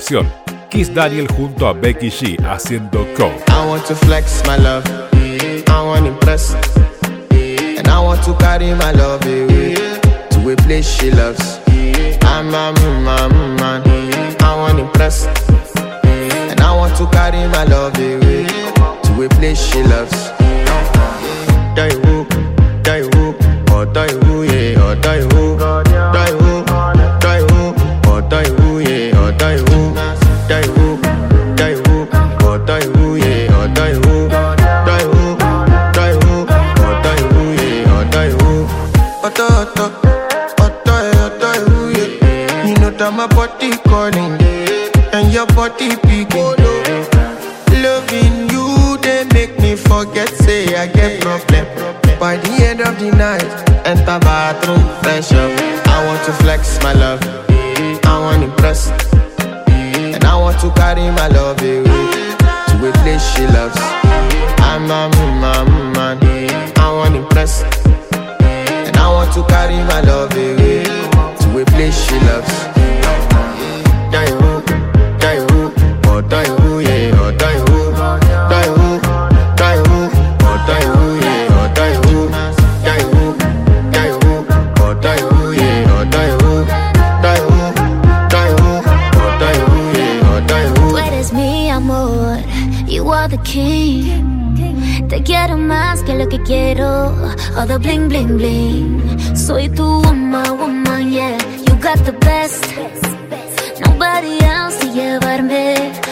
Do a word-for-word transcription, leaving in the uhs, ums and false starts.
canción. Kiss Daniel junto a Becky G haciendo Go. I want to flex my love, I want to impress, and I want to carry my love away to a place she loves. I'm a man, man, I want to impress, and I want to carry my love away to a place she loves. Die who, die who, or die who, yeah, or die who, die who, die who, or die who, yeah, or die who, die who, die who, or die who, yeah, or die who, die who, die who, or die who, yeah, or die who. Oto, oto, oto, oto, who, yeah. You know that my body calling, and your body picking. Loving you, they make me forget, say I get problem. By the end of the night, enter bathroom, fresh up. I want to flex my love, I want to impress, and I want to carry my love away to a place she loves. I'm a man, man, I want to impress, and I want to carry my love away to a place she loves. Die who, die who, or die who, yeah, or die who, die who, die who, or die who, yeah, or die who, die who, die who, or die who, yeah, or die who, die who, die who, or die who, yeah, or die who. Tú eres mi amor, you are the king. Te quiero más que lo que quiero, all the bling bling bling. Soy tu woman, woman, yeah, you got the best. Nobody else to llevarme